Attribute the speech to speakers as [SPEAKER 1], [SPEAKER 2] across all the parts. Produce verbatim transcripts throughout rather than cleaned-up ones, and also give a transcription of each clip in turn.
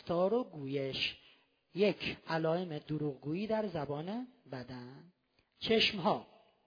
[SPEAKER 1] رفتار و گویش. یک، علائم دروغگویی در زبان بدن. چشمها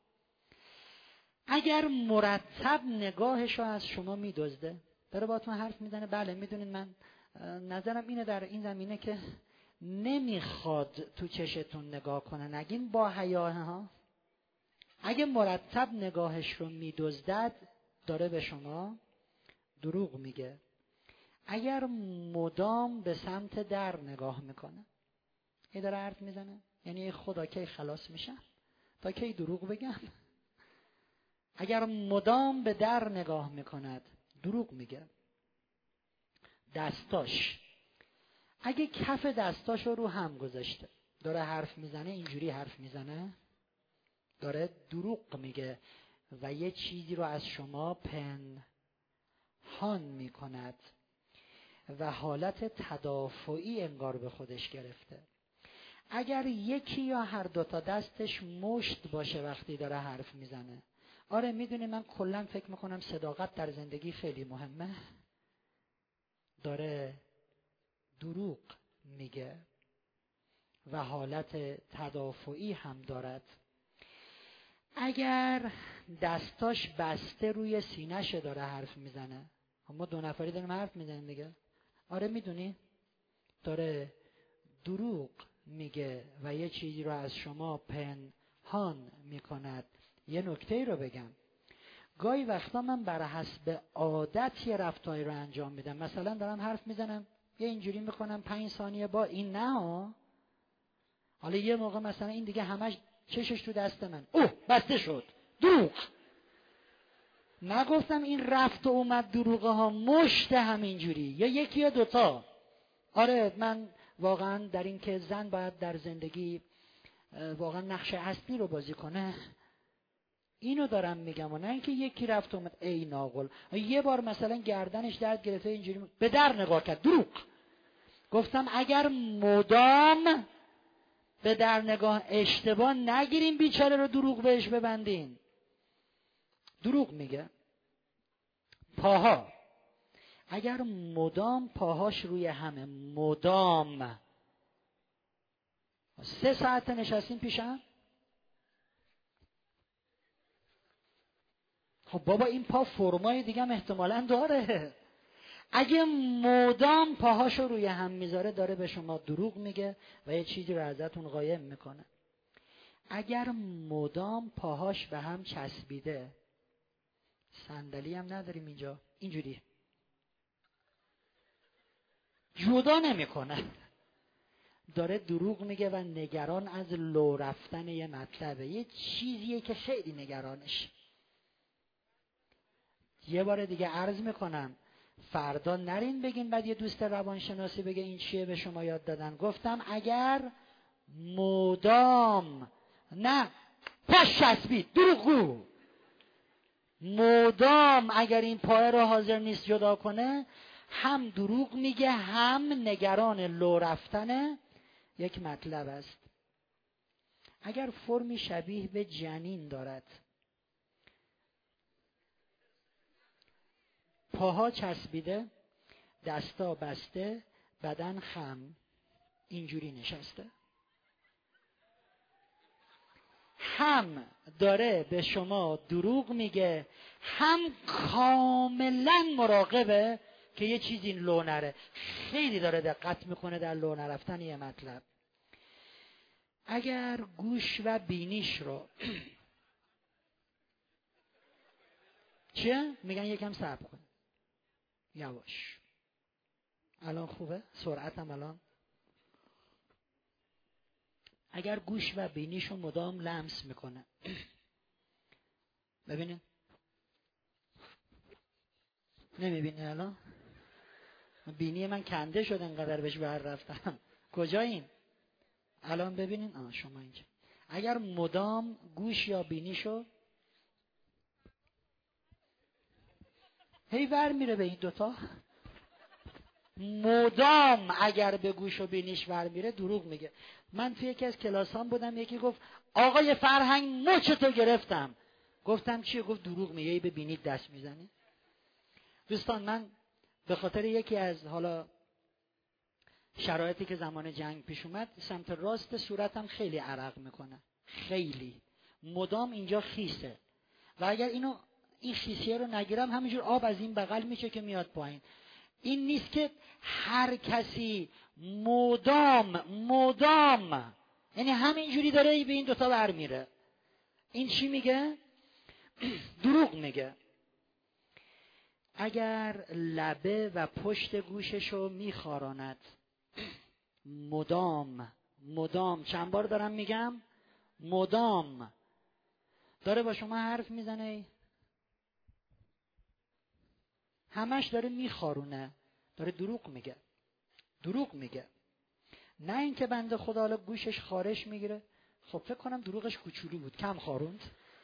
[SPEAKER 1] اگر مرتب نگاهش رو از شما میدزده، داره باهاتون حرف میزنه، بله میدونید من نظرم اینه در این زمینه که نمیخواد تو چشتون نگاه کنه، نگین با حیا ها. اگه مرتب نگاهش رو میدزدد داره به شما دروغ میگه. اگر مدام به سمت در نگاه میکنه، ای داره حرف میزنه، یعنی خدا کی خلاص میشم، تا کی دروغ بگم. اگر مدام به در نگاه میکند دروغ میگه. دستاش، اگه کف دستاش رو رو هم گذاشته داره حرف میزنه، اینجوری حرف میزنه، داره دروغ میگه و یه چیزی رو از شما پنهان میکند و حالت تدافعی انگار به خودش گرفته. اگر یکی یا هر دوتا دستش مشت باشه وقتی داره حرف میزنه، آره میدونی من کلا فکر میکنم صداقت در زندگی خیلی مهمه، داره دروغ میگه و حالت تدافعی هم دارد. اگر دستاش بسته روی سینه‌ش داره حرف میزنه، ما دو نفری داریم حرف میزنیم دیگه، آره میدونی داره دروغ میگه و یه چیزی رو از شما پنهان میکند. یه نکته رو بگم، گاهی وقتا من بر حسب عادت یه رفتاری رو انجام میدم، مثلا دارم حرف میزنم یه اینجوری میکنم پنج ثانیه با این نه ها، حالا یه موقع مثلا این دیگه همش چشش تو دست من، اوه بسته شد، دروغ. نگفتم این رفت و اومد دروغه ها، مشت همینجوری یا یکی یا دوتا. آره من واقعا در این که زن باید در زندگی واقعا نقش اصلی رو بازی کنه، اینو دارم میگم، و نه اینکه یکی رفت و اومد ای ناقل. یه بار مثلا گردنش درد گرفته اینجوری به در نگاه کرد، دروغ. گفتم اگر مدام به در نگاه اشتباه نگیریم بیچاره رو دروغ بهش ببندین، دروغ میگه. پاها، اگر مدام پاهاش روی همه، مدام سه ساعت نشستیم پیشم، خب بابا این پا فرمای دیگه هم احتمالاً داره. اگه مدام پاهاشو روی هم میذاره داره به شما دروغ میگه و یه چیزی رو ازتون غایب میکنه. اگر مدام پاهاش به هم چسبیده، صندلی هم نداریم اینجا، اینجوری جدا نمیکنه، داره دروغ میگه و نگران از لو رفتن یه مطلبه، یه چیزیه که خیلی نگرانش. یه بار دیگه عرض میکنم فردا نرین بگین بعد یه دوست روانشناسی بگه این چیه به شما یاد دادن. گفتم اگر مدام، نه پاش چسبید، دروغگو، مدام اگر این پای رو حاضر نیست جدا کنه، هم دروغ میگه هم نگران لو رفتن یک مطلب است. اگر فرمی شبیه به جنین دارد، پاها چسبیده، دستا بسته، بدن خم، اینجوری نشسته، هم داره به شما دروغ میگه هم کاملا مراقبه که یه چیزی لو نره، خیلی داره دقت میکنه در لو نرفتن یه مطلب. اگر گوش و بینیش رو چیه؟ میگن یکم صبر کن، یواش، الان خوبه؟ سرعتم الان. اگر گوش و بینیشو مدام لمس میکنه، ببینید نمیبینی الان؟ بینی من کنده شد انقدر بهش بر رفتم. کجا این؟ الان ببینین، آه شما اینجا. اگر مدام گوش یا بینیشو هی ور میره به این دوتا، مدام اگر به گوش و بینیش ور میره دروغ میگه. من توی یکی از کلاسام بودم، یکی گفت آقای فرهنگ مچ تو گرفتم. گفتم چیه؟ گفت دروغ میگه، به بینیت دست میزنی. دوستان من به خاطر یکی از حالا شرایطی که زمان جنگ پیش اومد سمت راست صورتم خیلی عرق میکنه، خیلی مدام اینجا خیسه و اگر اینو این خیسیه رو نگیرم همینجور آب از این بغل میشه که میاد پایین. این نیست که هر کسی مدام مدام یعنی همینجوری داره به این دوتا برمیره. این چی میگه؟ دروغ میگه. اگر لبه و پشت گوششو میخاراند، مدام مدام چند بار دارم میگم مدام داره با شما حرف میزنه، همش داره میخارونه، داره دروغ میگه. دروغ میگه. نه اینکه بنده خدا حالا گوشش خارش میگیره، خب فکر کنم دروغش کوچولو بود، کم خاروند.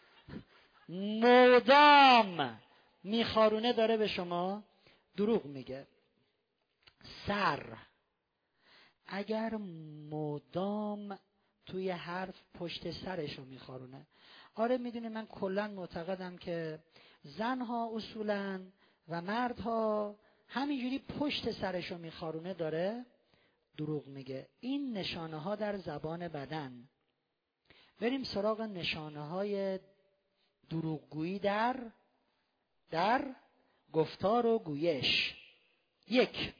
[SPEAKER 1] مدام میخارونه، داره به شما دروغ میگه. سر، اگر مدام توی حرف پشت سرشو میخارونه. آره میدونی من کلا معتقدم که زنها اصولاً و مردها همینجوری پشت سرشو میخارونه داره دروغ میگه. این نشانه ها در زبان بدن. بریم سراغ نشانه های دروغگویی در در گفتار و گویش. یک،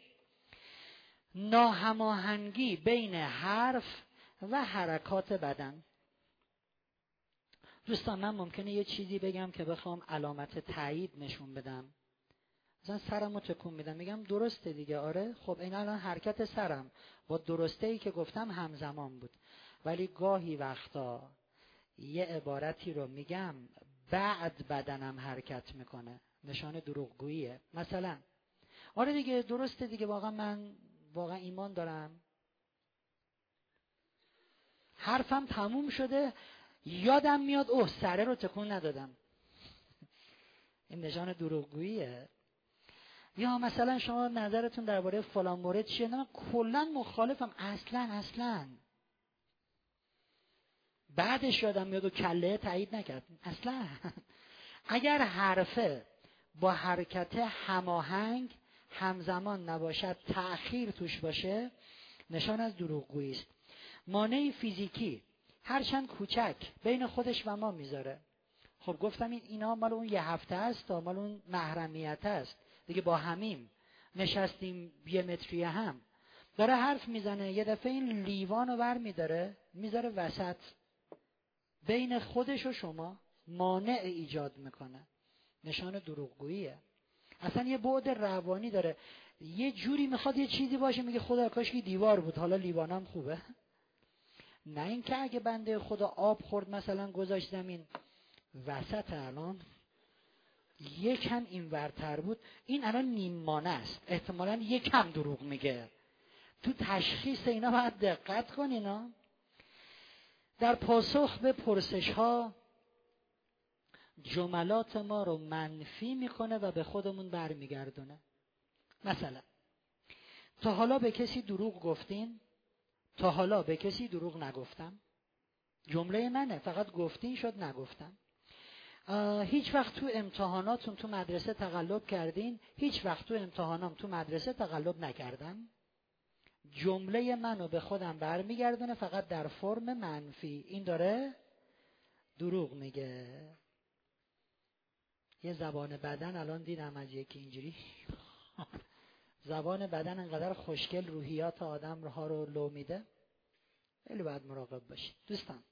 [SPEAKER 1] ناهماهنگی بین حرف و حرکات بدن. دوستان من ممکنه یه چیزی بگم که بخوام علامت تایید نشون بدم، مثلا سرمو تکون میدم میگم درسته دیگه، آره خب این الان حرکت سرم با درسته ای که گفتم همزمان بود، ولی گاهی وقتا یه عبارتی رو میگم بعد بدنم حرکت میکنه، نشان دروغگوییه. مثلا آره دیگه درسته دیگه، واقعا من واقعا ایمان دارم، حرفم تموم شده یادم میاد اوه سره رو تکون ندادم. این نشان دروغگوییه. یا مثلا شما نظرتون درباره فلان مورد چیه؟ نه کلا مخالفم، اصلا اصلا بعدش یادم میاد و کله تایید نکرد اصلا. اگر حرفه با حرکت هماهنگ همزمان نباشد، تأخیر توش باشه، نشان از دروغگویی است. مانع فیزیکی هرچند کوچک بین خودش و ما میذاره. خب گفتم این اینا مال اون یه هفته است تا مال اون محرمیت است دیگه، با همیم نشستیم یه متری هم، داره حرف میزنه یه دفعه این لیوانو بر میداره میذاره وسط بین خودش و شما، مانع ایجاد میکنه، نشان دروغگوییه. اصلا یه بعد روانی داره، یه جوری میخواد یه چیزی باشه میگه خدا کاش که دیوار بود حالا لیوانم خوبه. نه اینکه اگه بنده خدا آب خورد مثلا گذاشت زمین وسط، الان یکم این ورتر بود، این الان نیمانه است، احتمالاً یکم دروغ میگه. تو تشخیص اینا باید دقت کنین. اینا در پاسخ به پرسش ها جملات ما رو منفی میکنه و به خودمون برمیگردونه. مثلا تا حالا به کسی دروغ گفتین؟ تا حالا به کسی دروغ نگفتم. جمله منه، فقط گفتین شد نگفتم. هیچ وقت تو امتحاناتون تو مدرسه تقلب کردین؟ هیچ وقت تو امتحانام تو مدرسه تقلب نکردم. جمله منو به خودم برمیگردونه فقط در فرم منفی. این داره دروغ میگه. یه زبان بدن الان دیدم از یکی اینجوری زبان بدن انقدر خوشگل روحیات آدم ها رو لو میده، خیلی باید مراقب باشید. دوستان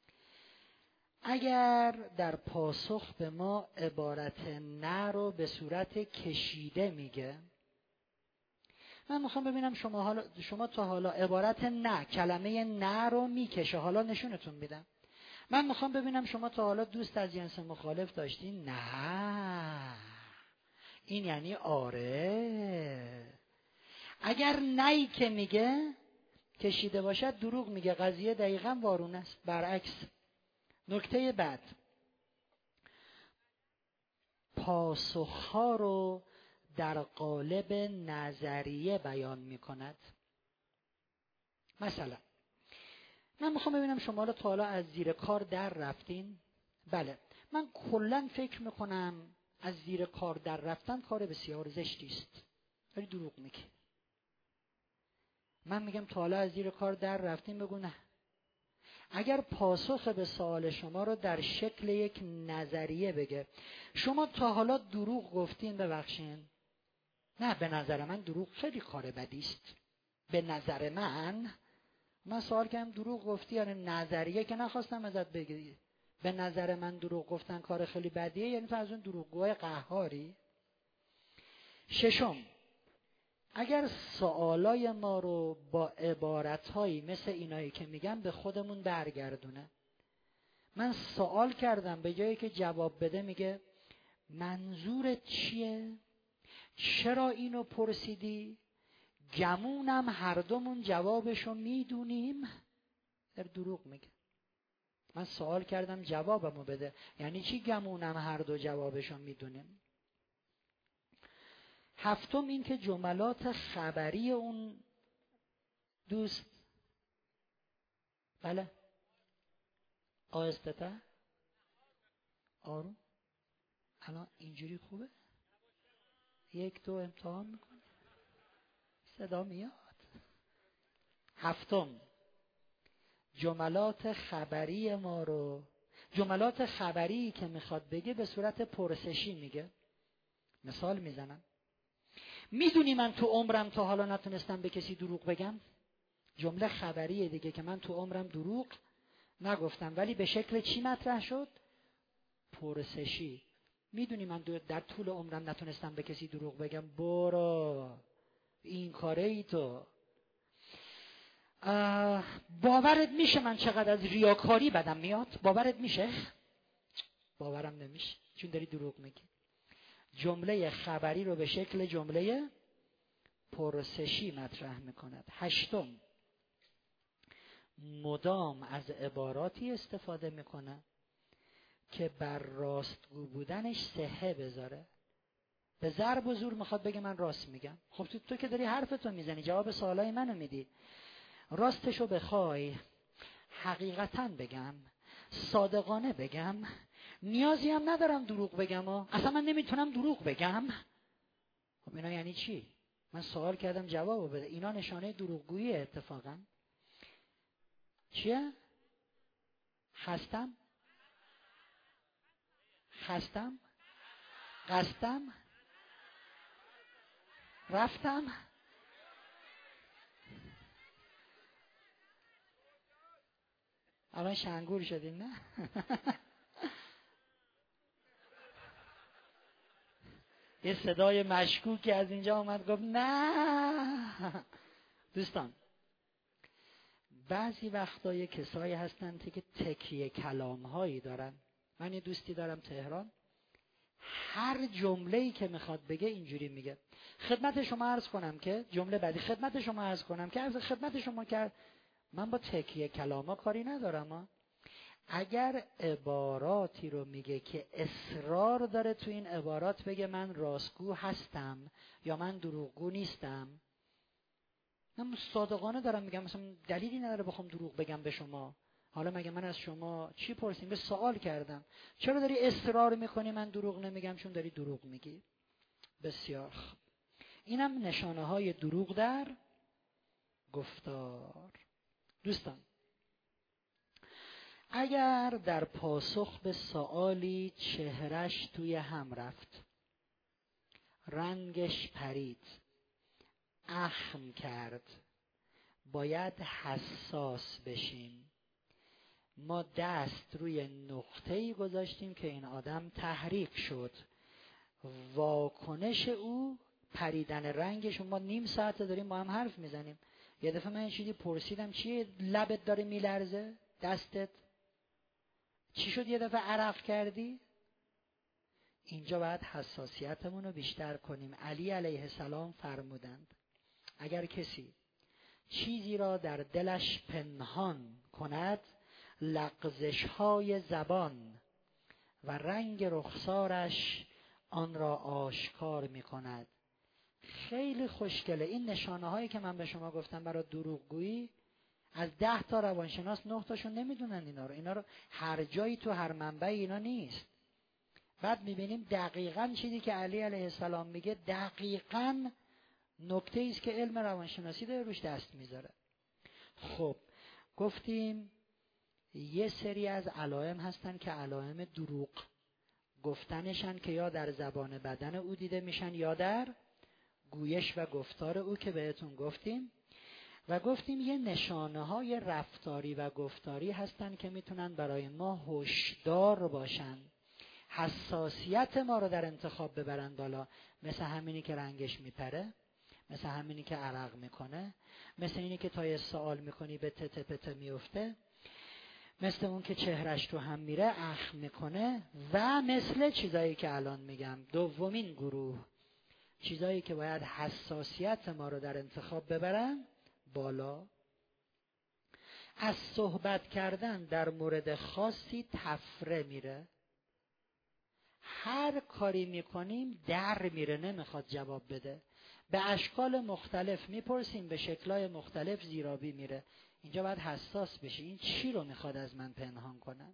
[SPEAKER 1] اگر در پاسخ به ما عبارت نه رو به صورت کشیده میگه، من میخوام ببینم شما حالا شما تا حالا عبارت نه، کلمه نه رو میکشه، حالا نشونتون میدم. من میخوام ببینم شما تا حالا دوست از جنس مخالف داشتین؟ نه، این یعنی آره. اگر نهی که میگه کشیده باشد دروغ میگه، قضیه دقیقاً وارونه است. برعکس. نکته بعد، پاسخها رو در قالب نظریه بیان میکند. مثلا من میخوام ببینم شما رو تا حالا از زیر کار در رفتین؟ بله. من کلا فکر میکنم از زیر کار در رفتن کار بسیار زشتی است. ولی دروغ میگی. من میگم تا حالا از زیر کار در رفتیم؟ بگو نه. اگر پاسخ به سوال شما رو در شکل یک نظریه بگه، شما تا حالا دروغ گفتین؟ ببخشین، نه به نظر من دروغ خیلی کار بدی است. به نظر من، من سوال کردم دروغ گفتی یا نظریه که نخواستم ازت بگی. به نظر من دروغ گفتن کار خیلی بدیه، یعنی تو از اون دروغگوهای قهاری. ششم، اگر سوالای ما رو با عبارتهایی مثل اینایی که میگم به خودمون برگردونه. من سوال کردم، به جایی که جواب بده میگه منظورت چیه؟ چرا اینو پرسیدی؟ گمونم هر دومون جوابشو میدونیم. در دروغ میگه. من سوال کردم جوابمو بده. یعنی چی گمونم هر دو جوابشو میدونیم؟ هفتم این که جملات خبری اون دوست، بله آهسته تر، آروم، الان اینجوری خوبه؟ یک دو امتحان میکنه، صدا میاد. هفتم، جملات خبری ما رو، جملات خبری که میخواد بگه به صورت پرسشی میگه. مثال میزنم، میدونی من تو عمرم تا حالا نتونستم به کسی دروغ بگم؟ جمله خبریه دیگه که من تو عمرم دروغ نگفتم، ولی به شکل چی مطرح شد؟ پرسشی. میدونی من در طول عمرم نتونستم به کسی دروغ بگم؟ برو این کاره ای تو. باورت میشه من چقدر از ریاکاری بدم میاد؟ باورت میشه؟ باورم نمیشه، چون داری دروغ میگی. جمله خبری رو به شکل جمله پرسشی مطرح میکند. هشتم، مدام از عباراتی استفاده میکنه که بر راستگو بودنش صحه بذاره. به ضرب و زور میخواد بگه من راست میگم. خب تو, تو که داری حرفتو میزنی، جواب سوالای منو میدی. راستشو بخوای حقیقتاً بگم، صادقانه بگم، نیازی هم ندارم دروغ بگم ها. اصلا من نمیتونم دروغ بگم. خب اینا یعنی چی؟ من سوال کردم جوابو بده. اینا نشانه دروغگویی اتفاقا. چیه؟ خستم؟ خستم؟ قصدم؟ رفتم؟ الان شنگور شدیم نه؟ یه صدای مشکوکی از اینجا اومد گفت نه. دوستان، بعضی وقتا یه کسایی هستن که تکیه کلام هایی دارن. من یه دوستی دارم تهران، هر جمله‌ای که میخواد بگه اینجوری میگه. خدمت شما عرض کنم که جمله بعدی، خدمت شما عرض کنم که عرض خدمت شما کرد. من با تکیه کلاما کاری ندارم ها. اگر عباراتی رو میگه که اصرار داره تو این عبارات بگه من راستگو هستم یا من دروغگو نیستم، من صادقانه دارم میگم، مثلا دلیلی نداره بخوام دروغ بگم به شما. حالا مگه من از شما چی پرسیم؟ به سوال کردم چرا داری اصرار میکنی من دروغ نمیگم؟ چون داری دروغ میگی. بسیار خوب. اینم نشانه های دروغ در گفتار. دوستان، اگر در پاسخ به سوالی چهرش توی هم رفت، رنگش پرید، اخم کرد، باید حساس بشیم. ما دست روی نقطه‌ای گذاشتیم که این آدم تحریک شد. واکنش او پریدن رنگش. ما نیم ساعت داریم با هم حرف میزنیم. یه دفعه من چیزی پرسیدم چیه لبت داره میلرزه؟ دستت چی شد یه دفعه عرق کردی؟ اینجا باید حساسیتمون رو بیشتر کنیم. علی علیه السلام فرمودند اگر کسی چیزی را در دلش پنهان کند، لغزش‌های زبان و رنگ رخسارش آن را آشکار می‌کند. خیلی خوشگله. این نشانه هایی که من به شما گفتم برای دروغگویی، از ده تا روانشناس نه تاشون نمیدونن اینا رو. اینا رو هر جایی تو هر منبعی اینا نیست. بعد میبینیم دقیقاً چیزی که علی علیه السلام میگه دقیقاً نکته ای است که علم روانشناسی داره روش دست میذاره. خب گفتیم یه سری از علائم هستن که علائم دروغ گفتنشن که یا در زبان بدن او دیده میشن یا در گویش و گفتار او که بهتون گفتیم. و گفتیم یه نشانه های رفتاری و گفتاری هستن که میتونن برای ما هشدار باشن، حساسیت ما رو در انتخاب ببرن بالا، مثل همینی که رنگش میپره، مثل همینی که عرق میکنه، مثل اینی که تا یه سوال میکنی به تته پته میفته، مثل اون که چهرش تو هم میره اخم میکنه، و مثل چیزایی که الان میگم. دومین گروه چیزایی که باید حساسیت ما رو در انتخاب ببرن بالا. از صحبت کردن در مورد خاصی تفره میره، هر کاری میکنیم در میره، نمیخواد جواب بده، به اشکال مختلف میپرسیم، به شکلهای مختلف زیرابی میره. اینجا باید حساس بشی این چی رو میخواد از من پنهان کنه.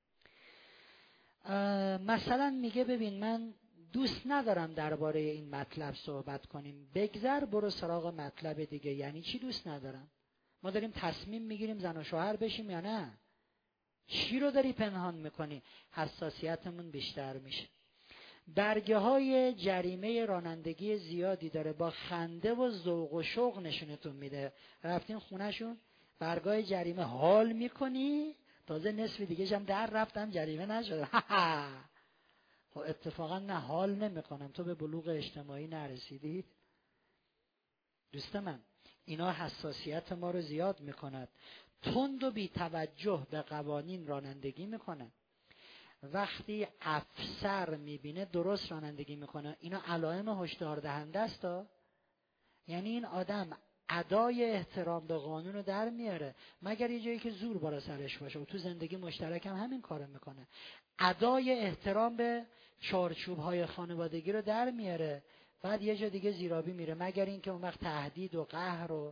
[SPEAKER 1] مثلا میگه ببین من دوست ندارم درباره این مطلب صحبت کنیم، بگذر برو سراغ مطلب دیگه. یعنی چی دوست ندارم؟ ما داریم تصمیم میگیریم زن و شوهر بشیم یا نه؟ چی رو داری پنهان میکنی؟ حساسیتمون بیشتر میشه. برگه های جریمه رانندگی زیادی داره، با خنده و ذوق و شوق نشونتون میده. رفتین خونهشون برگاه جریمه حال میکنی، تازه نصف دیگه هم در رفتم جریمه نشده. خب اتفاقا نه حال نمیکنم، تو به بلوغ اجتماعی نرسیدی. دوست من اینا حساسیت ما رو زیاد میکند. تند و بی توجه به قوانین رانندگی میکنه. وقتی افسر میبینه درست رانندگی میکنه، اینا علائم هشدار دهنده است. یعنی این آدم ادای احترام به قانون رو در میاره، مگر یه جایی که زور بالا سرش باشه، و تو زندگی مشترک هم همین کارو میکنه. ادای احترام به چارچوب های خانوادگی رو در میاره، بعد یه جا دیگه زیرابی میره، مگر اینکه اون وقت تهدید و قهر رو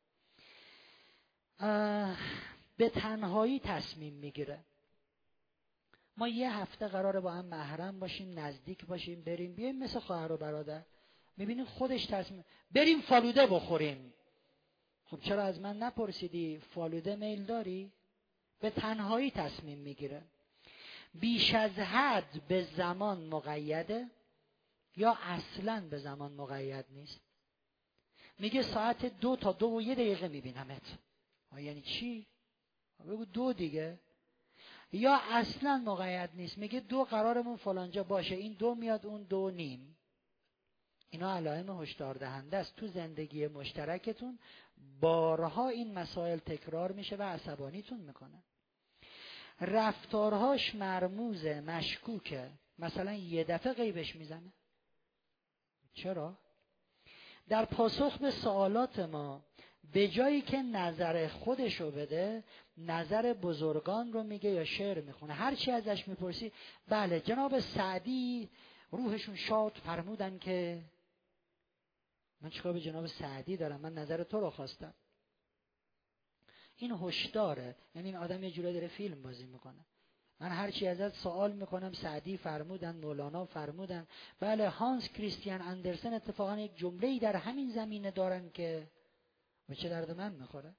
[SPEAKER 1] به تنهایی تصمیم میگیره. ما یه هفته قراره با هم محرم باشیم، نزدیک باشیم، بریم بیایم مثل خواهر و برادر. میبینیم خودش تصمیم بریم فالوده بخوریم. خب چرا از من نپرسیدی فالوده میل داری؟ به تنهایی تصمیم میگیره. بیش از حد به زمان مقیده یا اصلاً به زمان مقید نیست. میگه ساعت دو تا دو و یه دقیقه میبینمت. یعنی چی؟ بگو دو دیگه. یا اصلاً مقید نیست، میگه دو قرارمون فلانجا باشه، این دو میاد اون دو نیم. اینا علائم هشدار دهنده است. تو زندگی مشترکتون بارها این مسائل تکرار میشه و عصبانیتون میکنه. رفتارهاش مرموزه، مشکوکه. مثلا یه دفعه غیبش میزنه. چرا؟ در پاسخ به سوالات ما به جایی که نظر خودشو بده، نظر بزرگان رو میگه یا شعر میخونه. هر چی ازش میپرسی بله جناب سعدی روحشون شاد فرمودن که. من چیکار به جناب سعدی دارم؟ من نظر تو رو خواستم. این هشداره. یعنی این آدم یه جوری داره فیلم بازی میکنه. من هر چی ازت سوال میکنم سعدی فرمودن، مولانا فرمودن. بله هانس کریستیان اندرسن اتفاقا یک جمله‌ای در همین زمینه دارن که به چه درد من میخوره.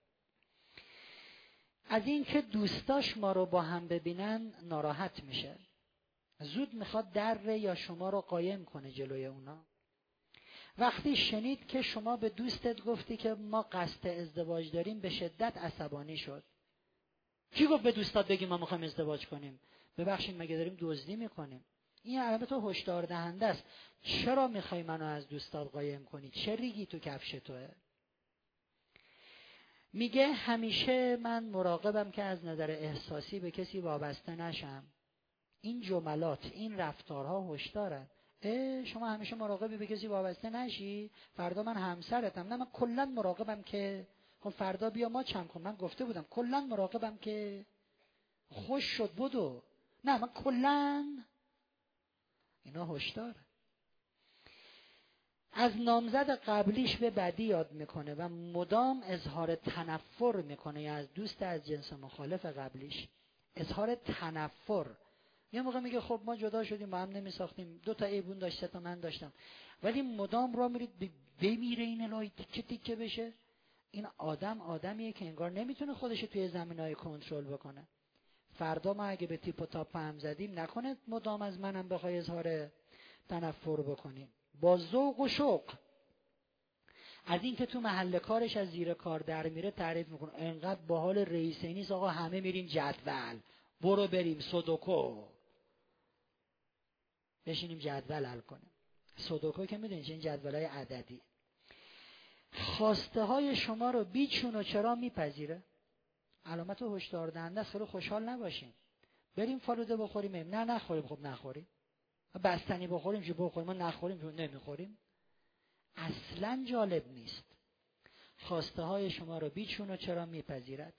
[SPEAKER 1] از این که دوستاش ما رو با هم ببینن ناراحت میشه، زود میخواد در یا شما رو قایم کنه جلوی اونا. وقتی شنید که شما به دوستت گفتی که ما قصد ازدواج داریم به شدت عصبانی شد. کی گفت به دوستات بگیم ما میخوایم ازدواج کنیم؟ ببخشید مگه داریم دزدی میکنیم؟ این البته هشدار دهنده است. چرا میخوای منو از دوستات قایم کنی؟ چه ریگی تو کفش توه؟ میگه همیشه من مراقبم که از نظر احساسی به کسی وابسته نشم. این جملات، این رفتارها هشدارن. اه شما همیشه مراقبی به کسی وابسته نشی، فردا من همسرتم. نه من کلا مراقبم که خب فردا بیا ما چم کن. من گفته بودم کلا مراقبم که خوش شد بدو. نه من کلا. اینا هشدار. از نامزد قبلیش به بدی یاد میکنه و مدام اظهار تنفر میکنه، یا از دوست از جنس مخالف قبلیش اظهار تنفر. یه موقع میگه خب ما جدا شدیم با هم نمیساختیم، دو تا ایبون داشت سه تا من داشتم، ولی مدام را میرید بمیره این الهی تیکه تیکه بشه. این آدم آدمیه که انگار نمیتونه خودش توی زمینای کنترل بکنه. فردا ما اگه به تیپ و تاپ هم زدیم نکنه مدام از منم بخوای اظهار تنفر بکنیم. با ذوق و شوق از این که تو محل کارش از زیر کار در میره تعریف میکنه. انقدر باحال رئیسه نیست آقا همه میریم جدول، برو بریم سودوکو بشینیم جدول حل کنیم. سودوکو که میدونید این جدولای عددی. خواسته های شما رو بیچون و چرا میپذیره. علامت هشدار دهنده است. خیلی خوشحال نباشین بریم فالوده بخوریم، نه نخوریم، خب نخوریم. بستنی بخوریم چه بخوریم، ما نخوریم چه نمیخوریم. اصلا جالب نیست. خواسته های شما رو بیچون و چرا میپذیرد.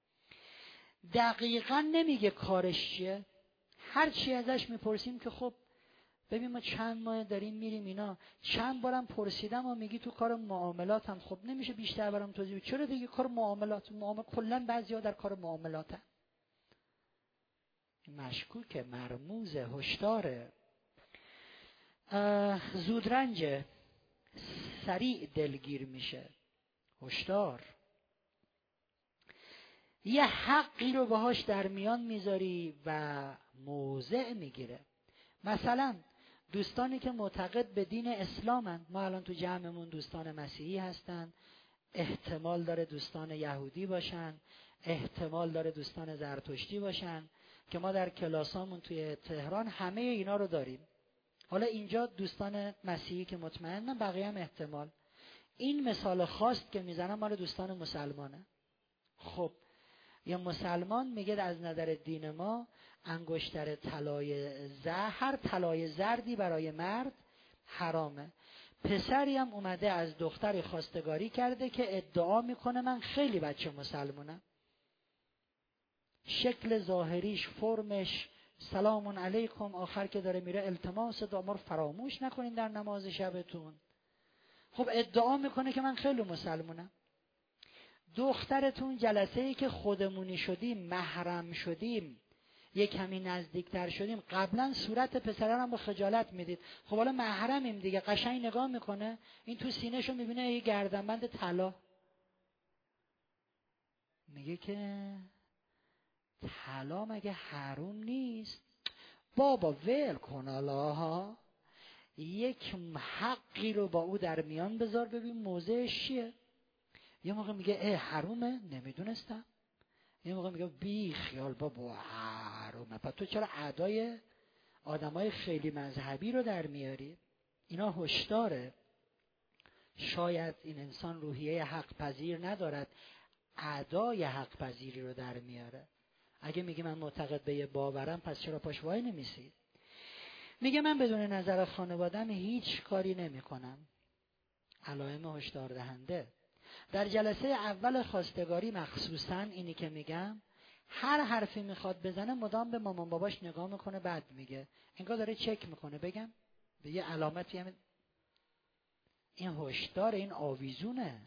[SPEAKER 1] دقیقا نمیگه کارش چیه. هر چی ازش میپرسیم که خب ببین ما چند ماه داریم میریم اینا، چند بارم پرسیدم و میگی تو کار معاملات هم، خب نمیشه بیشتر برام توضیح بدی؟ چرا دیگه کار معاملات معامل کلا بعضیا در کار معاملاتن. مشکوکه، مرموز، هشداره، زودرنج، سریع دلگیر میشه. هشدار. یه حقی رو باهاش در میان میذاری و موضع میگیره. مثلا دوستانی که معتقد به دین اسلامن، ما الان تو جمعمون دوستان مسیحی هستن، احتمال داره دوستان یهودی باشن، احتمال داره دوستان زرتشتی باشن که ما در کلاسامون توی تهران همه اینا رو داریم. حالا اینجا دوستان مسیحی که مطمئنن، بقیه هم احتمال. این مثال خاص که میزنم مال دوستان مسلمانه. خب یه مسلمان میگه از نظر دین ما انگشتر طلای زرد، هر طلای زردی برای مرد حرامه. پسری هم اومده از دختری خواستگاری کرده که ادعا میکنه من خیلی بچه مسلمونم، شکل ظاهریش، فرمش سلام علیکم، آخر که داره میره التماس دعا رو فراموش نکنین در نماز شبتون. خب ادعا میکنه که من خیلی مسلمونم. دخترتون جلسه ای که خودمونی شدیم، محرم شدیم، یک کمی نزدیکتر شدیم، قبلا صورت پسران هم با خجالت میدید. خب حالا محرمیم دیگه، قشنگ نگاه میکنه، این تو سینه‌شو میبینه یه گردنبند طلا، میگه که طلا مگه حرام نیست؟ بابا ول کن الله، یک حقی رو با او در میان بذار ببین موضعش چیه. یه موقع میگه اه حرومه، نمیدونستم. یه موقع میگه بی خیال بابا حرومه. پس تو چرا ادای آدمای خیلی مذهبی رو در میاری؟ اینا هشداره. شاید این انسان روحیه حق پذیر ندارد، ادای حق پذیری رو در میاره. اگه میگه من معتقد به یه باورم، پس چرا پاش وای نمیسی؟ میگه من بدون نظر خانواده‌ام هیچ کاری نمیکنم. علائم هشدار دهنده. در جلسه اول خواستگاری مخصوصا اینی که میگم، هر حرفی میخواد بزنه مدام به مامان باباش نگاه میکنه، بعد میگه، انگار داره چک میکنه. بگم به یه علامتی هم این هشدار، این آویزونه.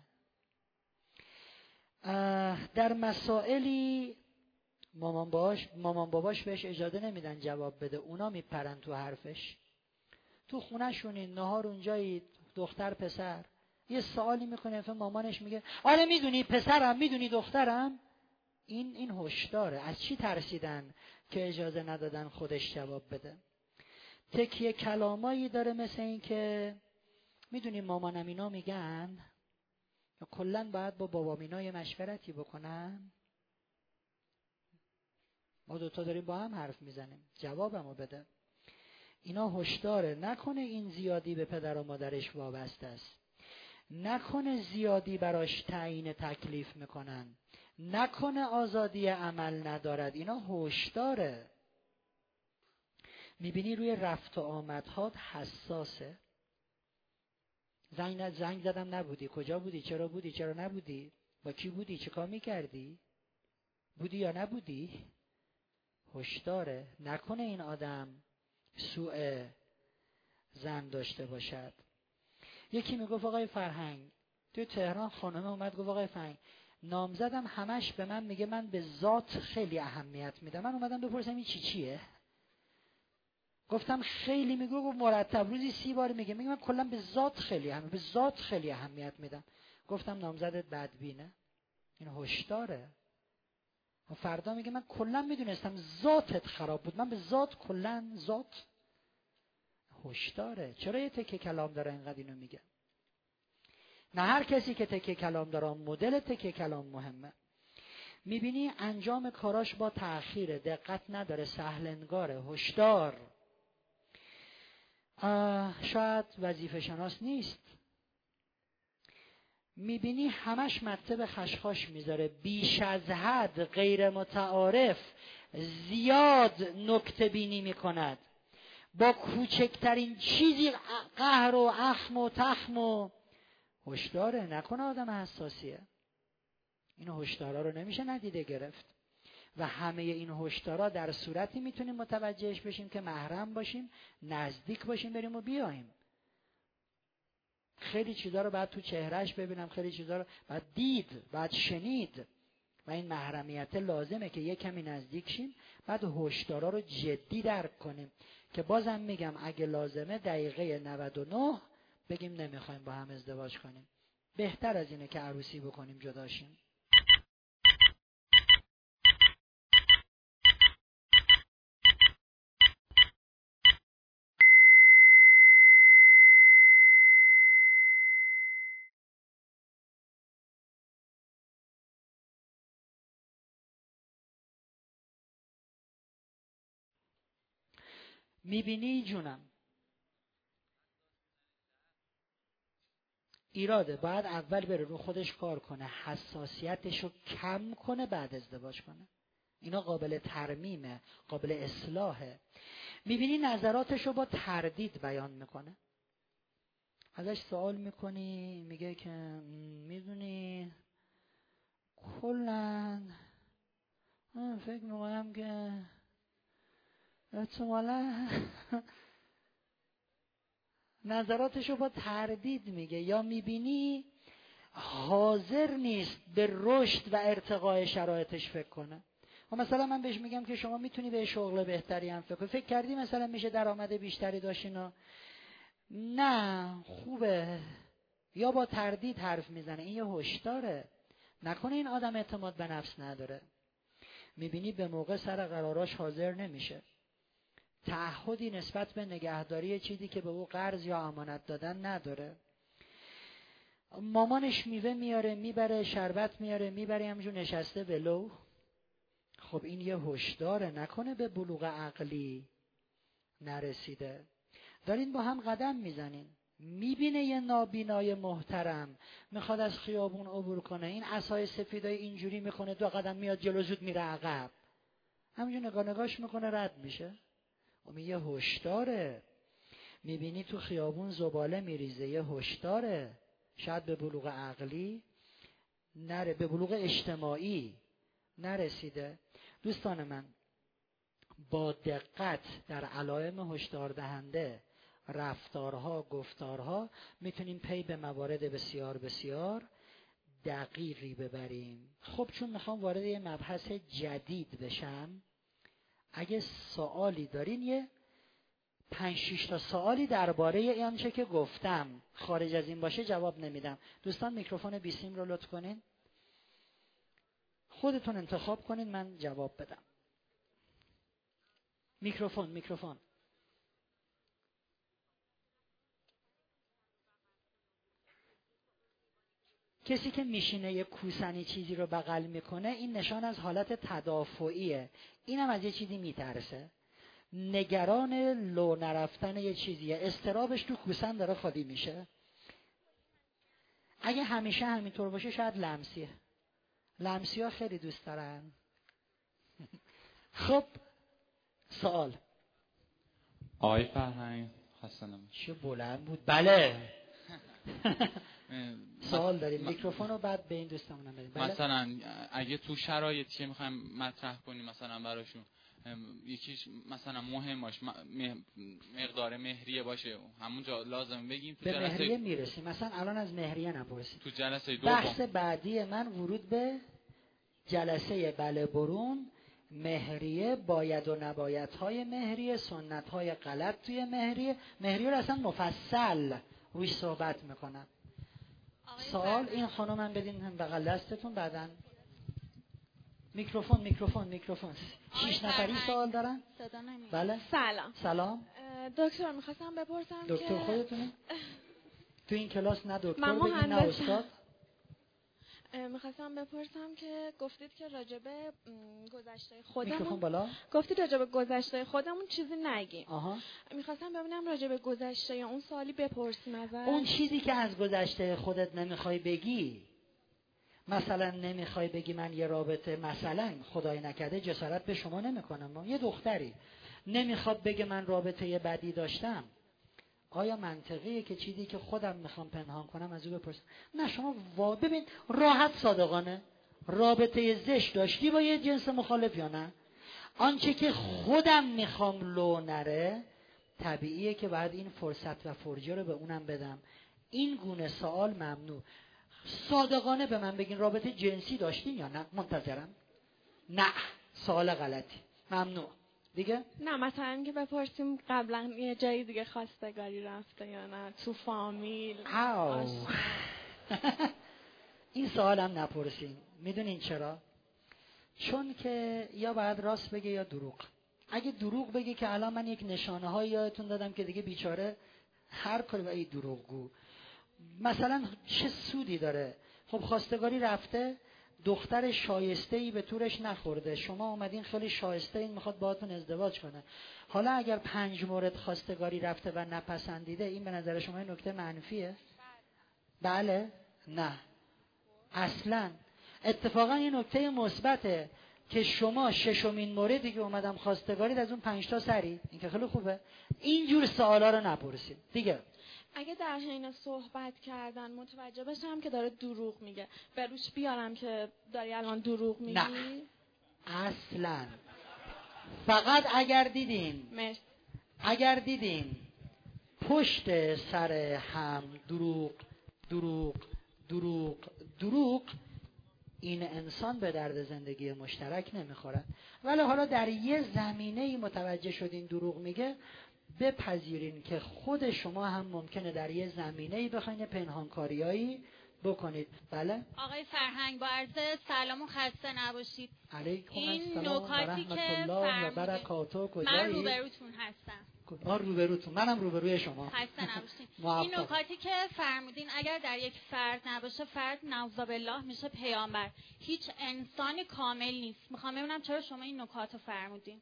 [SPEAKER 1] در مسائلی مامان باباش مامان باباش بهش اجازه نمیدن جواب بده، اونا میپرن تو حرفش. تو خونه شونین نهار اونجایی، دختر پسر یه سوالی میکنه، فهم مامانش میگه آره میدونی پسرم، میدونی دخترم. این این هشداره. از چی ترسیدن که اجازه ندادن خودش جواب بده؟ تکیه کلامایی داره مثل این که میدونی مامانم اینا میگن، یا کلن باید با بابام اینا یه مشورتی بکنن. ما دوتا داریم با هم حرف میزنیم، جوابمو بده. اینا هشداره. نکنه این زیادی به پدر و مادرش وابسته است، نکنه زیادی براش تعیین تکلیف میکنن، نکنه آزادی عمل ندارد. اینا هشداره. میبینی روی رفت و آمدهات حساسه. زنگ زنگ زدم نبودی، کجا بودی، چرا بودی، چرا نبودی، با کی بودی، چه کار میکردی، بودی یا نبودی. هشداره. نکنه این آدم سوء ظن داشته باشد. یکی میگفت آقای فرهنگ، توی تهران خانم اومد گفت آقای فرهنگ نامزدم همش به من میگه من به ذات خیلی اهمیت میدم. من اومدم بپرسم این چی چیه؟ گفتم خیلی میگه، گفت مرتب روزی سی بار میگه. میگه من کلا به ذات خیلی هم به ذات خیلی اهمیت میدم. گفتم نامزدت بدبینه، این هشداره. و فردا میگه من کلا میدونستم ذاتت خراب بود، من به ذات کلا ذات. هشداره. چرا یه تکه کلام داره اینقدر اینو میگه؟ نه هر کسی که تکه کلام داره مدل تکه کلام مهمه. میبینی انجام کاراش با تأخیر، دقت نداره، سهلنگاره، هشدار. شاید وظیفه شناس نیست. میبینی همش مته به خشخاش میذاره، بیش از حد غیر متعارف، زیاد نکته بینی میکند، با کوچکترین چیزی قهر و اخم و تخم و هشداره. نکنه آدم حساسیه. این هشدارا رو نمیشه ندیده گرفت. و همه این هشدارا در صورتی میتونیم متوجهش بشیم که محرم باشیم، نزدیک باشیم، بریم و بیاییم. خیلی چیزا رو بعد تو چهرهش ببینم، خیلی چیزا رو بعد دید، بعد شنید. و این محرمیت لازمه که یک کمی نزدیک شیم، بعد هشدارا رو جدی درک کنیم. که بازم میگم اگه لازمه دقیقه نود و نه بگیم نمیخوایم با هم ازدواج کنیم. بهتر از اینه که عروسی بکنیم جداشیم. میبینی جونم، ایراده باید اول بره رو خودش کار کنه، حساسیتش رو کم کنه، بعد ازدواج کنه. اینا قابل ترمیمه، قابل اصلاحه. میبینی نظراتش رو با تردید بیان میکنه. ازش سوال میکنی میگه که میدونی کلاً فکر میکنم که احتمالاً نظراتشو با تردید میگه. یا میبینی حاضر نیست به رشد و ارتقای شرایطش فکر کنه. و مثلا من بهش میگم که شما میتونی به شغل بهتری هم فکر کنی، فکر کردی مثلا میشه درآمد بیشتری داشتین؟ نه خوبه. یا با تردید حرف میزنه. این یه هشداره. نکنه این آدم اعتماد به نفس نداره. میبینی به موقع سر قراراش حاضر نمیشه، تعهدی نسبت به نگهداری چیزی که به او قرض یا امانت دادن نداره. مامانش میوه میاره میبره، شربت میاره میبره، همجور نشسته ولو. خب این یه هشداره. نکنه به بلوغ عقلی نرسیده. دارین با هم قدم میزنین، میبینه یه نابینای محترم میخواد از خیابون عبور کنه، این عصای سفیدای اینجوری میکنه، دو قدم میاد جلو، زود میره عقب، همجور نگاه نگاش میکنه رد میشه. اون یه هشداره. میبینی تو خیابون زباله میریزه، یه هشداره. شاید به بلوغ عقلی نره، به بلوغ اجتماعی نرسیده. دوستان من، با دقت در علائم هشدار دهنده رفتارها، گفتارها میتونیم پی به موارد بسیار بسیار دقیقی ببریم. خب چون میخوام وارد یه مبحث جدید بشم، اگه سوالی دارین یه پنج شش تا سوالی درباره این چه که گفتم خارج از این باشه جواب نمیدم. دوستان میکروفون بیسیم رو لطف کنین، خودتون انتخاب کنین من جواب بدم. میکروفون میکروفون کسی که میشینه یه کوسنی چیزی رو بغل میکنه، این نشان از حالت تدافعیه. اینم از یه چیزی میترسه، نگران لو نرفتن یه چیزیه، استرابش تو کوسن داره خالی میشه. اگه همیشه همینطور باشه شاید لمسیه. لمسی ها خیلی دوست دارن. خب سوال
[SPEAKER 2] آقای فرهنگ حسنم
[SPEAKER 1] چه بلند بود. بله سوال داریم. میکروفون رو بعد به این دوستمونم بدیم. بله؟
[SPEAKER 2] مثلا اگه تو شرایطی که میخوایم مطرح کنیم مثلا براشون یکیش مثلا مهم باشه، مقدار مهریه باشه، همونجا لازم بگیم تو
[SPEAKER 1] به
[SPEAKER 2] جلسه
[SPEAKER 1] مهریه میرسیم. مثلا الان از مهریه نپرسیم.
[SPEAKER 2] تو جلسه دوم
[SPEAKER 1] بحث بعدی من ورود به جلسه بله برون مهریه، باید و نبایدهای مهریه، سنتهای غلط توی مهریه. مهریه رو اصلا مفصل روش صحبت میکنم. سوال این خانم بدین بغل دستتون. بعدن میکروفون میکروفون میکروفون شیش نفری سوال دارن؟ بله.
[SPEAKER 3] سلام.
[SPEAKER 1] سلام
[SPEAKER 3] دکتر، میخواستم بپرسم
[SPEAKER 1] دکتر
[SPEAKER 3] که
[SPEAKER 1] خودتونی؟ تو این کلاس نه دکتر
[SPEAKER 3] من
[SPEAKER 1] بگید نه استاد.
[SPEAKER 3] میخواستم بپرسم که گفتید که راجبه گذشته خودمون
[SPEAKER 1] میکروفون بالا.
[SPEAKER 3] گفتید راجبه گذشته خودمون چیزی نگیم.
[SPEAKER 1] آها.
[SPEAKER 3] میخواستم ببینم راجبه گذشته یا اون سوالی بپرسیم ازش.
[SPEAKER 1] اون چیزی که از گذشته خودت نمیخوای بگی، مثلا نمیخوای بگی من یه رابطه، مثلا خدای نکرده جسارت به شما نمیکنم، یه دختری نمیخواد بگه من رابطه بدی داشتم، آیا منطقیه که چیزی که خودم میخوام پنهان کنم از او بپرسم؟ نه، شما وا... ببین راحت صادقانه رابطه زشت داشتی با یه جنس مخالف یا نه؟ آنچه که خودم میخوام لو نره، طبیعیه که بعد این فرصت و فرجه رو به اونم بدم. این گونه سوال ممنوع. صادقانه به من بگین رابطه جنسی داشتین یا نه؟ منتظرم. نه، سوال غلطی. ممنوع. دیگه؟
[SPEAKER 3] نه، مثلا که بپرسیم قبلا یه جایی دیگه خواستگاری رفته یا نه، تو فامیل.
[SPEAKER 1] آو این سوال هم نپرسین. میدونین چرا؟ چون که یا باید راست بگه یا دروغ. اگه دروغ بگه که الان من یک نشانه هایی یادتون دادم که دیگه بیچاره هر کاری با این دروغگو، مثلا چه سودی داره؟ خب خواستگاری رفته، دختر شایسته‌ای به طورش نخورده، شما اومدین خیلی شایسته این میخواد باهاتون ازدواج کنه. حالا اگر پنج مورد خواستگاری رفته و نپسندیده، این به نظر شما این نکته منفیه؟ بله؟ نه اصلا. اتفاقا این نکته مثبته که شما ششمین موردی که اومدم خواستگارید از اون پنج تا سری، این که خیلی خوبه. اینجور سوالا رو نپرسید دیگه.
[SPEAKER 3] اگه در حین صحبت کردن متوجه بشم که داره دروغ میگه، به روش بیارم که داری الان دروغ میگی؟
[SPEAKER 1] نه اصلا. فقط اگر دیدین
[SPEAKER 3] مرسی.
[SPEAKER 1] اگر دیدین پشت سر هم دروغ دروغ دروغ دروغ، این انسان به درد زندگی مشترک نمیخورد. ولی حالا در یه زمینه‌ای متوجه شدین دروغ میگه، بپذیرین که خود شما هم ممکنه در یه زمینه‌ای بخواین پنهانکاریایی بکنید. بله؟
[SPEAKER 4] آقای فرهنگ، با عرض سلام و خسته نباشید.
[SPEAKER 1] علیکم
[SPEAKER 4] این
[SPEAKER 1] السلام و
[SPEAKER 4] نکاتی
[SPEAKER 1] رحمت
[SPEAKER 4] که
[SPEAKER 1] الله و برکاته. کجایی؟
[SPEAKER 4] من روبروتون هستم.
[SPEAKER 1] آه روبروتون، منم روبروی شما.
[SPEAKER 4] خسته نباشید.
[SPEAKER 1] موفق.
[SPEAKER 4] این نکاتی که فرمودین اگر در یک فرد نباشه، فرد نعوذ بالله میشه پیامبر. هیچ انسانی کامل نیست. میخوام ببینم چرا شما این نکات رو فرمودین.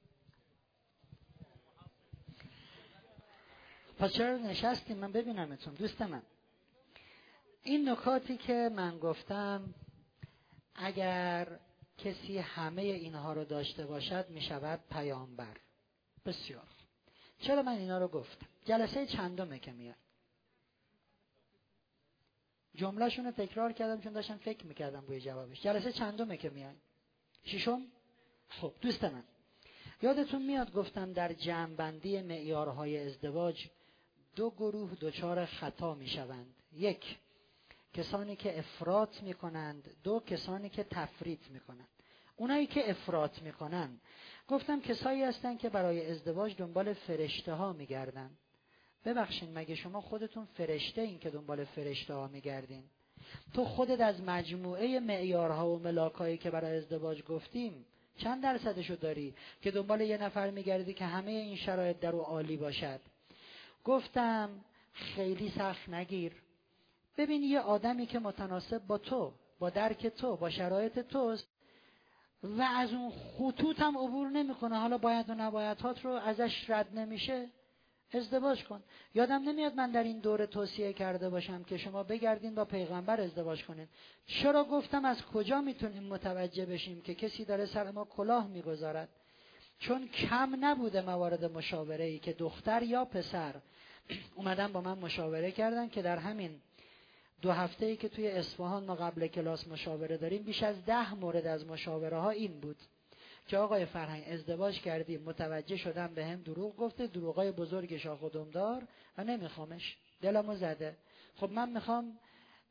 [SPEAKER 1] پس چرا نشستیم من ببینمتون دوست من؟ این نکاتی که من گفتم اگر کسی همه اینها رو داشته باشد میشود پیامبر. بسیار. چرا من اینا رو گفتم؟ جلسه چندمه که میاد؟ جمله‌شون رو تکرار کردم چون داشتم فکر میکردم روی جوابش. جلسه چندمه که میاد؟ ششم؟ خب دوست من، یادتون میاد گفتم در جمع‌بندی معیارهای ازدواج دو گروه دچار خطا میشوند. یک، کسانی که افراط میکنند. دو، کسانی که تفریط میکنند. اونایی که افراط میکنند گفتم کسایی هستن که برای ازدواج دنبال فرشته ها میگردن. ببخشید مگه شما خودتون فرشته این که دنبال فرشته ها میگردین؟ تو خودت از مجموعه معیارها و ملاکایی که برای ازدواج گفتیم چند درصدشو داری که دنبال یه نفر میگردی که همه این شرایط در او عالی باشد؟ گفتم خیلی سخت نگیر. ببین یه آدمی که متناسب با تو، با درک تو، با شرایط توست و از اون خطوط هم عبور نمیکنه، حالا باید و نبایدهات رو ازش رد نمیشه، ازدواج کن. یادم نمیاد من در این دوره توصیه کرده باشم که شما بگردین با پیغمبر ازدواج کنین. چرا گفتم از کجا میتونیم متوجه بشیم که کسی داره سر ما کلاه میگذارد؟ چون کم نبوده موارد مشاوره‌ای که دختر یا پسر اومدن با من مشاوره کردن که در همین دو هفته‌ای که توی اصفهان ما قبل کلاس مشاوره داریم بیش از ده مورد از مشاوره ها این بود که آقای فرهنگ ازدواج کردیم، متوجه شدم به هم دروغ گفته، دروغای بزرگ شاخ و دمدار و نمیخوامش، دلمو زده. خب من میخوام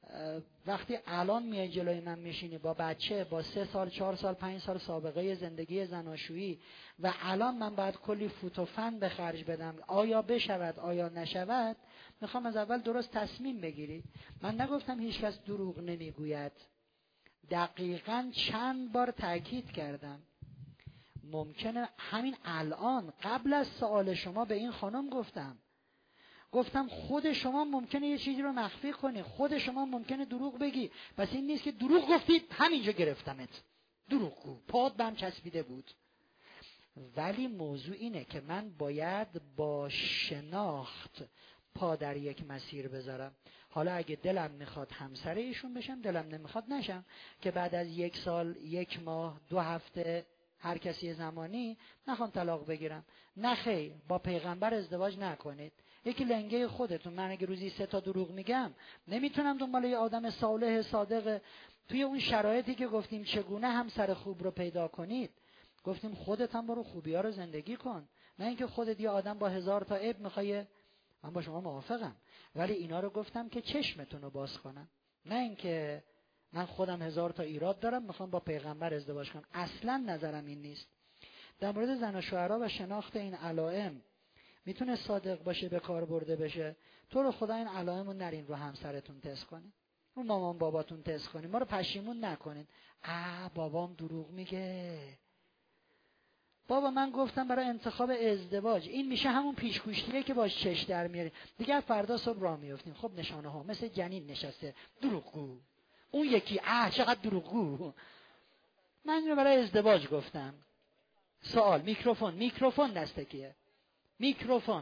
[SPEAKER 1] وقتی الان میای جلوی من میشینی با بچه با سه سال چهار سال پنج سال سابقه زندگی زناشویی و الان من باید کلی فوت و فن به خرج بدم آیا بشود آیا نشود، میخوام از اول درست تصمیم بگیری. من نگفتم هیچ کس دروغ نمیگوید، دقیقاً چند بار تأکید کردم. ممکنه همین الان قبل از سوال شما به این خانم گفتم گفتم خود شما ممکنه یه چیزی رو مخفی کنی، خود شما ممکنه دروغ بگی، پس این نیست که دروغ گفتی همینجا گرفتمت، دروغ گو، پات بهم چسبیده بود. ولی موضوع اینه که من باید با شناخت پا در یک مسیر بذارم. حالا اگه دلم میخواد همسر ایشون بشم، دلم نمیخواد نشم، که بعد از یک سال یک ماه دو هفته هر کسی زمانی نخوام طلاق بگیرم. نه خیر، با پیغمبر ازدواج نکنید. یکی لنگه خودتون. من اگه روزی سه تا دروغ میگم نمیتونم دنبال یه آدم صالح صادق توی اون شرایطی که گفتیم چگونه همسر خوب رو پیدا کنید، گفتیم خودت هم برو خوبی ها رو زندگی کن، نه اینکه خودت یه آدم با هزار تا عیب میخوای. من با شما موافقم، ولی اینا رو گفتم که چشمتون رو باز کنم، نه اینکه من خودم هزار تا ایراد دارم میخوام با پیغمبر ازدواج کنم. اصلا نظرم این نیست. در مورد زن و شوهرها و شناخت این علائم میتونه صادق باشه، به کار برده بشه. تو رو خدا این علائم رو نرین رو همسرتون تست کنین، رو مامان باباتون تست کنین، ما رو پشیمون نکنین. آ بابام دروغ میگه، بابا من گفتم برای انتخاب ازدواج این میشه همون پیشگوشتیه که باش چش در میاری، دیگه فردا صبح راه میافتیم. خب نشانه ها مثل جنین نشسته، دروغگو. اون یکی اه چقدر دروغگو. من اینو برای ازدواج گفتم. سوال، میکروفون میکروفون دسته کیه؟ میکروفون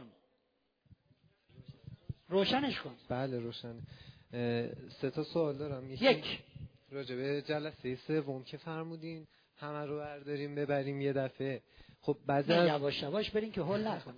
[SPEAKER 1] روشنش کن.
[SPEAKER 5] بله روشنه. سه تا سوال دارم.
[SPEAKER 1] یک،
[SPEAKER 5] راجع به جلسه سوم که فرمودین همه رو برداریم ببریم یه دفعه. خب بعضی
[SPEAKER 1] از یواش یواش برین که هول نکنه.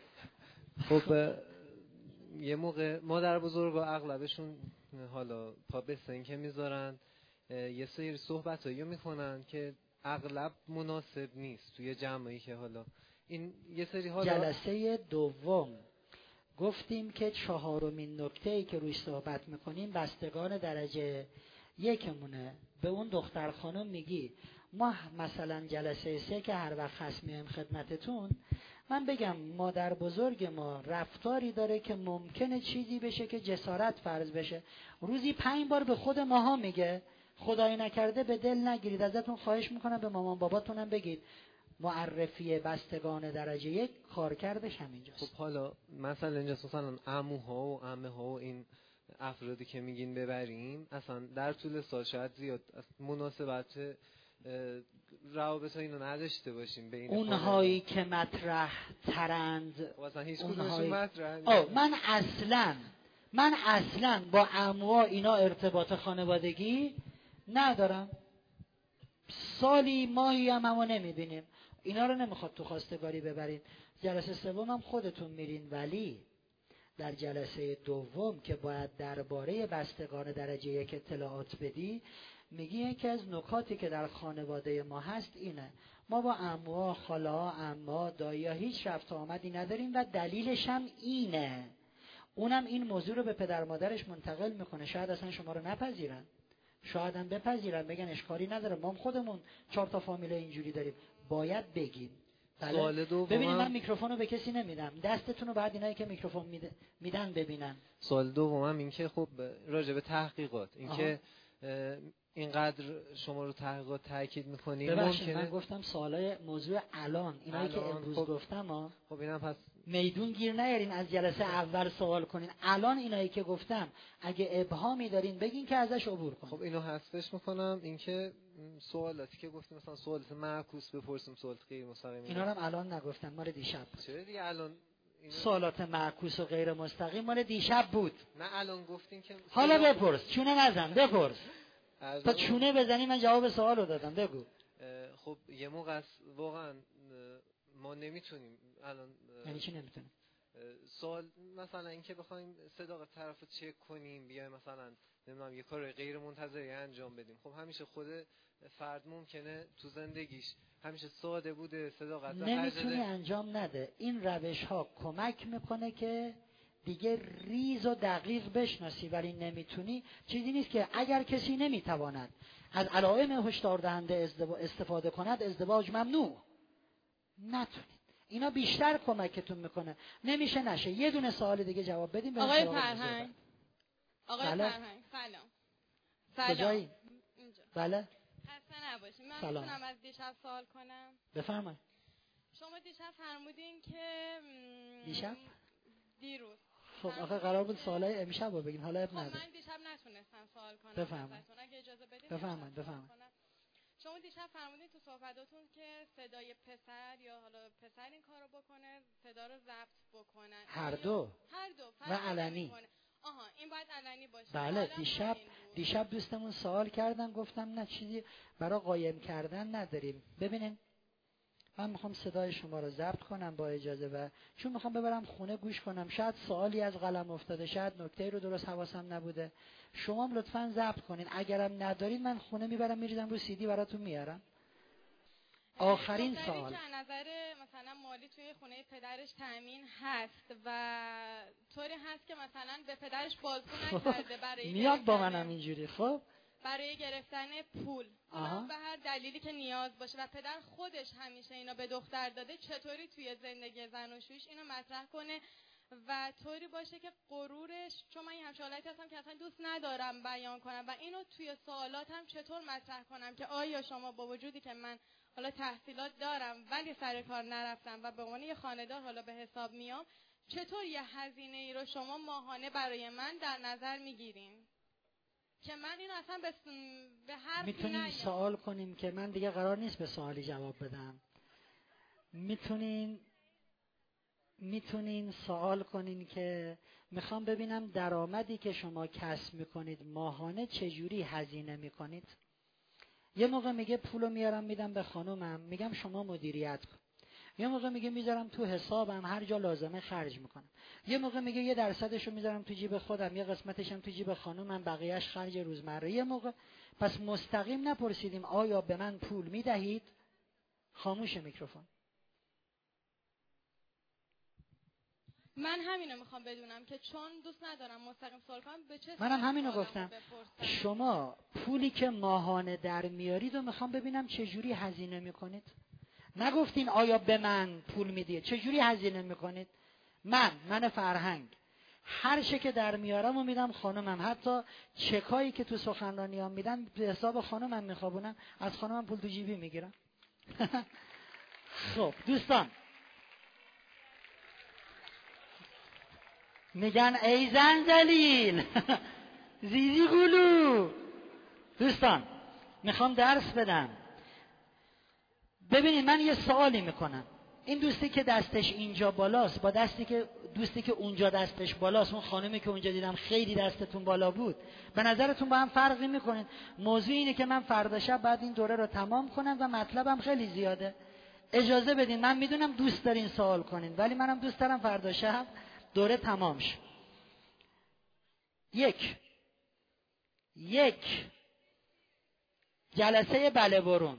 [SPEAKER 5] خب یه موقع مادر بزرگا اغلبشون حالا پا به سن که میذارن یه سری صحبتایی میکنن که اغلب مناسب نیست توی جمعی که حالا این یه سری حالا.
[SPEAKER 1] جلسه دوم گفتیم که چهارمین نکته‌ای که روی صحبت میکنیم بستگان درجه یکمونه. به اون دختر خانم میگی ما مثلا جلسه سه که هر وقت هست میایم خدمتتون، من بگم مادر بزرگ ما رفتاری داره که ممکنه چیزی بشه که جسارت فرض بشه، روزی پنج بار به خود ماها میگه خدای نکرده به دل نگیرید، ازتون خواهش میکنم به مامان باباتونم بگید. معرفی بستگان درجه یک کارکردش همینجاست.
[SPEAKER 5] خب حالا مثلا اینجا مثلا عموها و عمه ها و این افرادی که میگین ببریم اصلا در طول سال شاید زیاد مناسبت روابط ها اینو نداشته باشیم بین
[SPEAKER 1] اونهایی که مطرح ترند.
[SPEAKER 5] اصلا هیچ
[SPEAKER 1] اونهایی...
[SPEAKER 5] کدومشون مطرح
[SPEAKER 1] آه من اصلا من اصلا با عموها اینا ارتباط خانوادگی ندارم، سالی ماهی هم همو نمیبینیم، اینا رو نمیخواد تو خواستگاری ببرین. جلسه سوم هم خودتون میرین، ولی در جلسه دوم که باید درباره بستگان درجه یک اطلاعات بدی، میگی یکی از نکاتی که در خانواده ما هست اینه، ما با عموها، خالا، عما، دایی‌ها هیچ رفت و آمدی نداریم و دلیلش هم اینه. اونم این موضوع رو به پدر مادرش منتقل میکنه، شاید اصلا شما رو نپذیرن، شاید هم بپذیرن بگن اشکالی نداره، ما خودمون چهار تا فامیل اینجوری داریم. باید بگیم.
[SPEAKER 5] سوال دوم
[SPEAKER 1] ببینید من میکروفون رو به کسی نمیدم، دستتون رو بعد اینایی که میکروفون میدن ببینن.
[SPEAKER 5] سوال دومم این که خب راجع به تحقیقات این آها. که اینقدر شما رو تحقیقات تاکید میکنید
[SPEAKER 1] ممکنه من گفتم سوالای موضوع الان اینایی الان که امروز خب گفتم ها
[SPEAKER 5] خب اینم پس
[SPEAKER 1] میدون گیر نیارین از جلسه اول سوال کنین. الان اینایی که گفتم اگه ابهامی دارین بگین که ازش عبور کنین.
[SPEAKER 5] خب اینو حذفش میکنم. اینکه سوالاتی که گفتیم مثلا سوالات معکوس بپرسیم، سوالات غیر مستقیم،
[SPEAKER 1] اینا رو هم الان نگفتم، مال دیشب.
[SPEAKER 5] چرا دیگه الان
[SPEAKER 1] اینو... سوالات معکوس و غیر مستقیم مال دیشب بود.
[SPEAKER 5] نه الان گفتین که
[SPEAKER 1] حالا بپرس، چونه نزن، بپرس تا چونه بزنی من جواب سوالو دادم. بگو.
[SPEAKER 5] خب یه موقع است واقعا ما نمیتونیم الان.
[SPEAKER 1] یعنی چی نمیتونیم؟
[SPEAKER 5] سوال مثلا اینکه بخوایم صداقت طرفو چک کنیم، بیایم مثلا نمیدونم یه کار غیر منتظره انجام بدیم. خب همیشه خود فرد ممکنه تو زندگیش همیشه ساده بوده، صداقت
[SPEAKER 1] نمیتونه انجام نده. این روش ها کمک میکنه که دیگه ریز و دقیق بشناسی ولی نمیتونی، چیزی نیست که اگر کسی نمیتواند از علائم هشدار دهنده استفاده کند ازدواج ممنوع. نتونید. اینا بیشتر کمکتون میکنه. نمیشه نشه. یه دونه سوال دیگه جواب بدیم.
[SPEAKER 3] آقای فرهنگ آقای
[SPEAKER 1] بله؟
[SPEAKER 3] فرهنگ سلام. سلام.
[SPEAKER 1] کجایی؟
[SPEAKER 3] اینجا.
[SPEAKER 1] بله.
[SPEAKER 3] خسته نباشید. من
[SPEAKER 1] سلام.
[SPEAKER 3] میتونم از دیشب سوال کنم؟
[SPEAKER 1] بفرمایید.
[SPEAKER 3] شما دیشب فرمودین که م...
[SPEAKER 1] دیشب؟
[SPEAKER 3] دیروز.
[SPEAKER 1] خب آخه قرار بود سوالای امشب رو بگین، حالا اب نداره.
[SPEAKER 3] خب من دیشب نتونستم سوال کنم.
[SPEAKER 1] بفرمایید.
[SPEAKER 3] اگه اجازه بدید.
[SPEAKER 1] بفرمایید بفرمایید.
[SPEAKER 3] شما دیشب فرمودین تو صحبتاتون که صدای پسر یا حالا پسر این کارو بکنه، صدا رو ضبط بکنن.
[SPEAKER 1] هر دو.
[SPEAKER 3] هر دو.
[SPEAKER 1] و علنی.
[SPEAKER 3] آها این باید علنی باشه.
[SPEAKER 1] بله دیشب دیشب دوستمون سوال کردن، گفتم نه چیزی برای قایم کردن نداریم. ببینین من میخوام صدای شما رو ضبط کنم با اجازه، و چون میخوام ببرم خونه گوش کنم، شاید سوالی از قلم افتاده، شاید نکته رو درست حواسم نبوده، شما هم لطفاً ضبط کنین. اگرم ندارید من خونه میبرم میریزم رو سی دی براتون میارم. آخرین سوال.
[SPEAKER 3] که نظر مثلا مالی توی خونه پدرش تامین هست و طوری هست که مثلا به پدرش بازگو نکرده برای
[SPEAKER 1] میاد با منم اینجوری. خب
[SPEAKER 3] برای گرفتن پول به هر دلیلی که نیاز باشه و پدر خودش همیشه اینا به دختر داده، چطوری توی زندگی زن و شویش اینو مطرح کنه و طوری باشه که غرورش، چون من این همچه حالتی هستم که اصلا دوست ندارم بیان کنم و اینو توی سوالاتم چطور مطرح کنم که آیا شما با وجودی که من حالا تحصیلات دارم ولی سر کار نرفتم و به عنوان یه خانه‌دار حالا به حساب میام، چطور یه هزینه ای رو شما ماهانه برای من در نظر میگیرین که من اینو اصلا به, به حرف
[SPEAKER 1] میتونیم سوال کنیم که من دیگه قرار نیست به سوالی جواب بدم. میتونین میتونین سوال کنین که میخوام ببینم درآمدی که شما کسب میکنید ماهانه چجوری هزینه میکنید. یه موقع میگه پولو میارم میدم به خانومم، میگم شما مدیریت کن. یه موقع میگه میذارم تو حسابم هر جا لازمه خرج میکنم. یه موقع میگه یه درصدشو میذارم تو جیب خودم، یه قسمتشم تو جیب خانومم، بقیهش خرج روزمره. یه موقع پس مستقیم نپرسیدیم آیا به من پول میدهید؟ خاموش میکروفون.
[SPEAKER 3] من همینو میخوام بدونم که چون دوست ندارم مستقیم سوال کنم به چه.
[SPEAKER 1] منم همینو گفتم. شما پولی که ماهانه در میارید و میخوام ببینم چه جوری هزینه میکنید. نگفتین آیا به من پول میدید، چه جوری هزینه میکنید؟ من من فرهنگ هر چه که در میارم و میدم خانومم، حتی چکایی که تو سخنرانیام میدن به حساب خانومم میخوابونم، از خانومم پول تو جیبی میگیرم. خب دوستان میگن ای زنجلیل زیزی گلو. دوستان میخوام درس بدم. ببینید من یه سوالی میکنم. این دوستی که دستش اینجا بالاست با دستی که دوستی که اونجا دستش بالاست، اون خانمی که اونجا دیدم خیلی دستتون بالا بود، به نظرتون با هم فرقی میکنین؟ موضوع اینه که من فردا شب بعد این دوره رو تمام کنم و مطلبم خیلی زیاده. اجازه بدین، من میدونم دوست دارین سوال کنین ولی منم دوست دارم فردا شب دوره تمام شه. یک یک جلسه بله برون.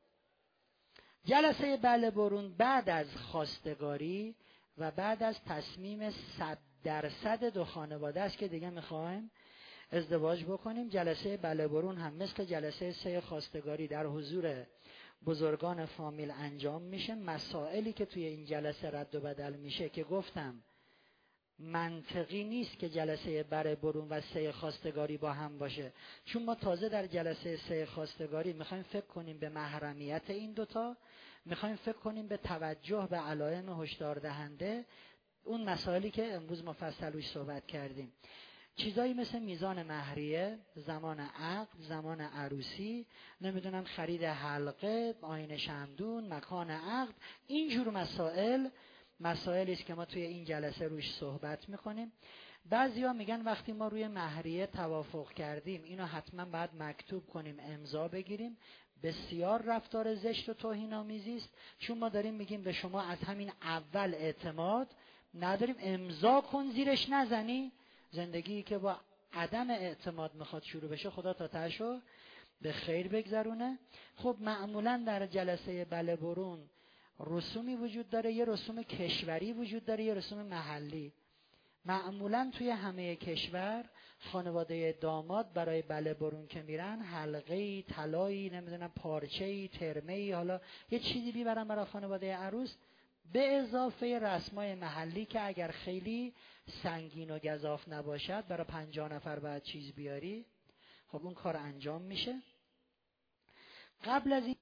[SPEAKER 1] جلسه بله برون بعد از خواستگاری و بعد از تصمیم صد درصد دو خانواده است که دیگه میخوایم ازدواج بکنیم. جلسه بله برون هم مثل جلسه سه خواستگاری در حضور بزرگان فامیل انجام میشه. مسائلی که توی این جلسه رد و بدل میشه که گفتم منطقی نیست که جلسه بره برون و سه خواستگاری با هم باشه، چون ما تازه در جلسه سه خواستگاری میخوایم فکر کنیم به محرمیت این دوتا، میخوایم فکر کنیم به توجه به علائم هشدار دهنده، اون مسائلی که امروز مفصل روش صحبت کردیم. چیزایی مثل میزان مهریه، زمان عقد، زمان عروسی، نمیدونم خرید حلقه، آیین شمدون، مکان عقد، اینجور مسائل مسائلی است که ما توی این جلسه روش صحبت میکنیم. بعضیا میگن وقتی ما روی مهریه توافق کردیم اینو حتما باید مکتوب کنیم، امضا بگیریم. بسیار رفتار زشت و توهین‌آمیزی است، چون ما داریم میگیم به شما از همین اول اعتماد نداریم، امضا کن زیرش نزنی. زندگی که با عدم اعتماد میخواد شروع بشه، خدا تا تهشو به خیر بگذرونه. خب معمولا در جلسه بله برون رسومی وجود داره، یه رسوم کشوری وجود داره، یه رسوم محلی. معمولا توی همه کشور خانواده داماد برای بله برون که میرن حلقه‌ای، طلایی، نمیدونم پارچه‌ای، ترمه‌ای، حالا یه چیزی میبرن برای خانواده عروس، به اضافه رسمای محلی که اگر خیلی سنگین و گزاف نباشد برای پنجاه نفر بعد چیز بیاری. خب اون کار انجام میشه. قبل از این